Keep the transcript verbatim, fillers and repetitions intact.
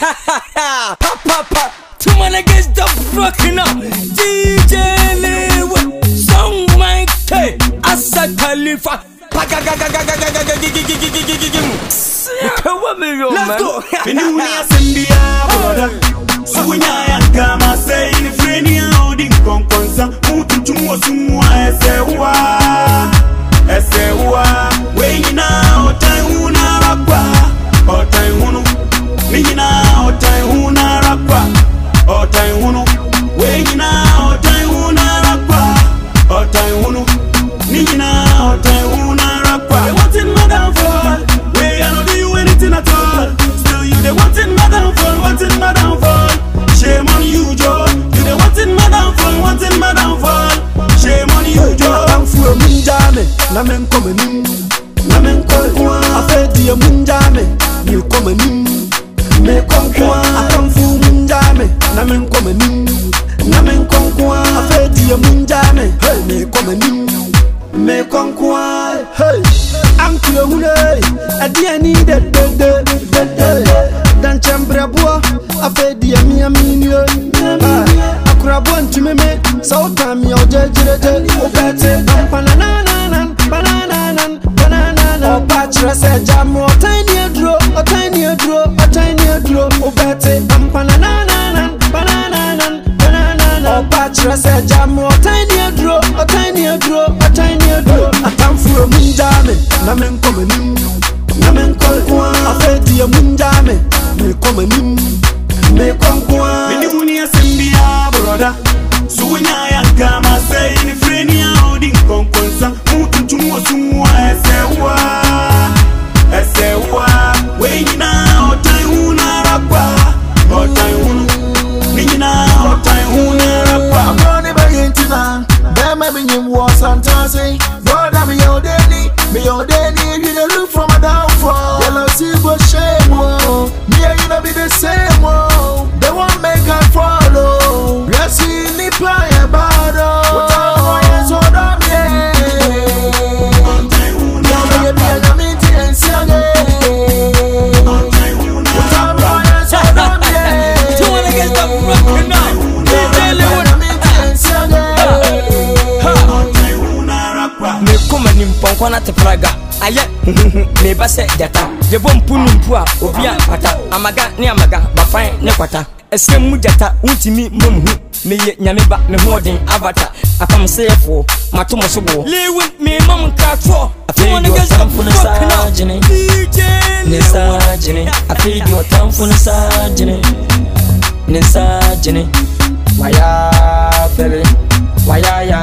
ha pa pa pa. Two man against the fucking up. D J Lewe, Song Mike K, Asa Khalifa. Let's go. Pinunia Sendia, brother. Sunya kama say ni freni odi konkonsa. Mutu chumwa sumwa esewa, esewa. Weina otai una rakwa, otai unu. Weina otai una rakwa, otai unu. Weina otai una rakwa, otai unu. Nina otai una rakwa. They wanting my downfall. We I don't do anything at all. Still you they wanting my downfall, wanting my downfall. Shame on you, Joe. You they wanting my downfall, wanting my downfall. Shame on you, Joe. I'm for Munjame, Namen coming, Namen Kokwa. I fed the Munjame, you coming in. Me Kokwa, I come for Munjame, Namen coming, Namen Kokwa. I fed the Munjame, hey, me coming in. Me Kokwa, hey, I'm clear, I didn't need that, that, that, that. Dan chambra bois, I fed the Amia Minio. I could have won to me, so time your judge, oh, that's it. Banana, banana, banana, oh, Patra said, Jam, or tiny draw, a tiny draw, a tiny draw, oh, that's it. Banana, banana, banana, oh, Patra said, Jam, or tiny draw, a tiny draw, a tiny draw. I come for a Munjame, Namen coming in. Namen Kokwa, I fed the Munjame. Me coming in, me Kokwa. Pinunia Sendia, brother. Sunya kama say ni freni odi konkonsa. Mutu chumwa sumwa esewa, esewa. Weina otai una rakwa, otai unu. Nina otai una rakwa. I'm running back into now. There may be you was fantasy. Brother, me your daddy, me your daddy. You don't look from a downfall. Yellow silver shame, whoa. Me and you don't be the same, whoa. They won't make her follow. Let's see me play a battle. What time are you so dumb, yeah? Now me be a committee and sing it. What time are you so dumb, yeah? Two man against the fucking up. D J Lewe. Me kuma ni mponkwa na tefraga aye me ba se jata je bom punu mpu a obi a pata amaga ne amaga ba fan ne kwata esem mu jata untimi momhu me ye nyame ba me hoden avata apam sefo mato mo sobo lewe me mam ka tro I feel your tamfuna sajene ne sajene I feel your tamfuna sajene ne sajene waya fele waya ya